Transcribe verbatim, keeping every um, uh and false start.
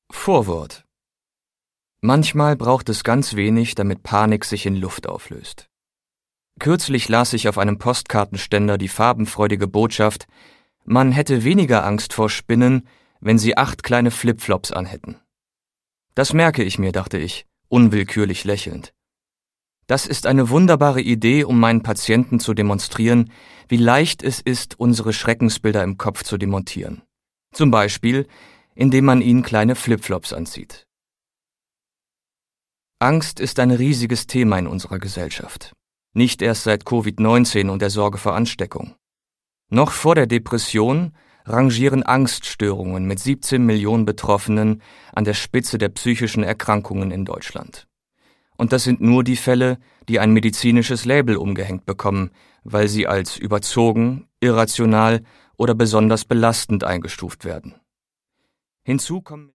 Vorwort. Manchmal braucht es ganz wenig, damit Panik sich in Luft auflöst. Kürzlich las ich auf einem Postkartenständer die farbenfreudige Botschaft, man hätte weniger Angst vor Spinnen, wenn sie acht kleine Flipflops anhätten. Das merke ich mir, dachte ich, unwillkürlich lächelnd. Das ist eine wunderbare Idee, um meinen Patienten zu demonstrieren, wie leicht es ist, unsere Schreckensbilder im Kopf zu demontieren. Zum Beispiel, indem man ihnen kleine Flipflops anzieht. Angst ist ein riesiges Thema in unserer Gesellschaft. Nicht erst seit Covid neunzehn und der Sorge vor Ansteckung. Noch vor der Depression rangieren Angststörungen mit siebzehn Millionen Betroffenen an der Spitze der psychischen Erkrankungen in Deutschland. Und das sind nur die Fälle, die ein medizinisches Label umgehängt bekommen, weil sie als überzogen, irrational oder besonders belastend eingestuft werden. Hinzu kommen